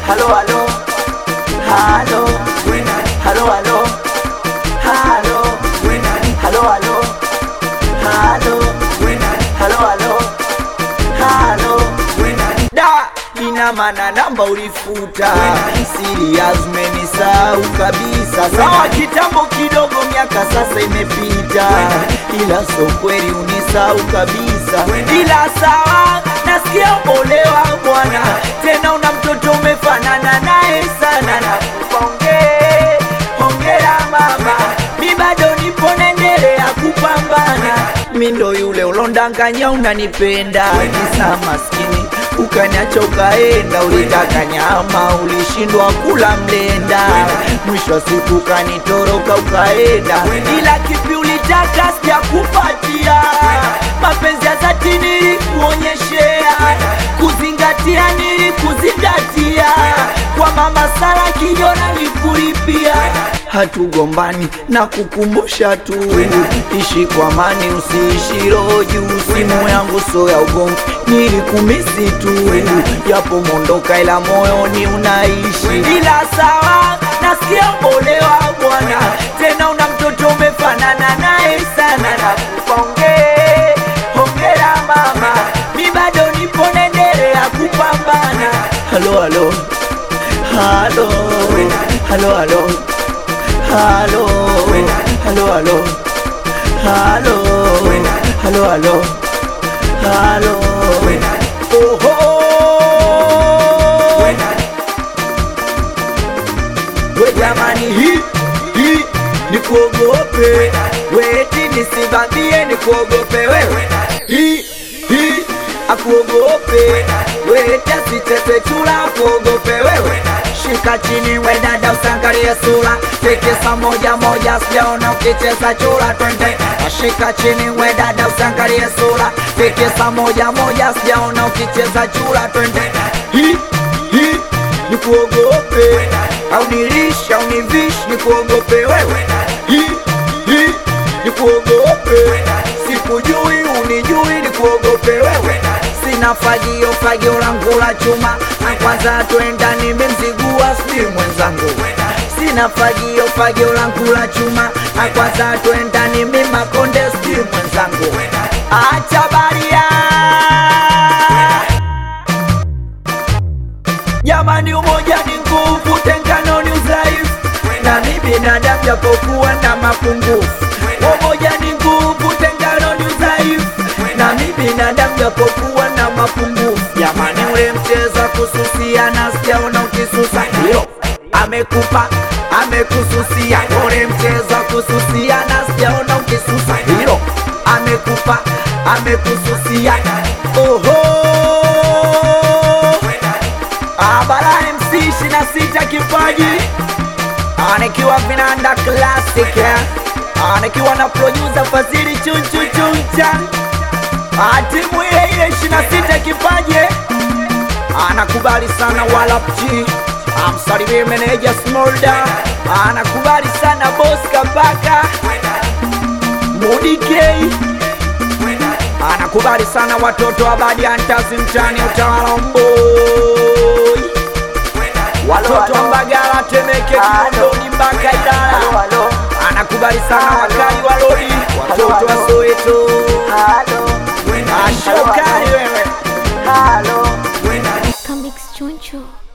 Halo halo halo halo halo halo halo halo halo halo halo halo da ina maana namba ulifuta serious menisahau kabisa. Sawa kitambo kidogo miaka sasa imepita, ila so kweli unisahau kabisa. Ila sawa nasikia olewa bwana, tena una mtoto umefanana naye sana. Na hongera mama, mi bado nipo naendelea kupambana. Mi ndo yule ulondanganya unanipenda, kisa maskini ukaniacha ukaenda. Ulitaka nyama ulishindwa kula mlenda, mwisho wa siku kanitoroka ukaenda. Ila kipi ulitaka sijakupatia, mapenzi ya dhati nilikuonyeshea, kuzingatia nilikuzingatia, kwa mama Sara kijona nikulipia. Hatugombani na kukumbusha tu, ishi kwa amani usiishi roho juu. Simu yangu so ya ugomvi nilikumisi tu, japo mondoka ila moyoni unaishi. Ila sawa nasikia olewa bwana, tena una mtoto umefanana naye sana. Na hongera mama, mi bado nipo naendelea kupambana. Halo halo halo halo halo halo halo halo halo halo halo halo oho we jamani, hii nikuogope weti nisibambie, nikuogope wewe hii akuogope weti asitete chula, akuogope wewe. Shika chini we dada usangalie sura, tikisa moja moja sijaona ukicheza chura. Twende shika chini we dada usangalie sura, tikisa moja moja sijaona ukicheza chura. Twende hii nikuogope, au nilisha au nivish, nikuogope wewe hii nikuogope, sikujui unijui, nikuogope wewe. Sina fagio langu la chuma, na kwanza twenda nimemzigua sijui mwenzangu. Sina fagio langu la chuma, na kwanza twenda nimemakonde sijui mwenzangu. Acha baria jamani, umoja ni nguvu, tengano ni udhaifu, na mi binadamu japokuwa na mapungufu. Umoja ni nguvu, tengano ni udhaifu, na mi binadamu japokuwa na mapungufu. Jamani, ule mchezo kususia na sijaona ukisusa, hilo amekupa amekususia. Ule mchezo kususia na sijaona ukisusa, hilo amekupa amekususia. Oho Abara MC 26 kipaji, anikiwa vinanda classic, anikiwa na producer Fazili chuncha. Timu ile 26 kipaji, anakubali sana wala pchi. Amsalimie manager Smolda, anakubali sana boss Kabaka Mudi K, anakubali sana watoto wa Badi Antazi mtani Utawala Mboi, watoto wa Mbagala Temeke Kinondoni mpaka Ilala. Anakubali sana wakali wa Lodi, watoto wa Soweto. Ashokari wewe. Comics Choncho.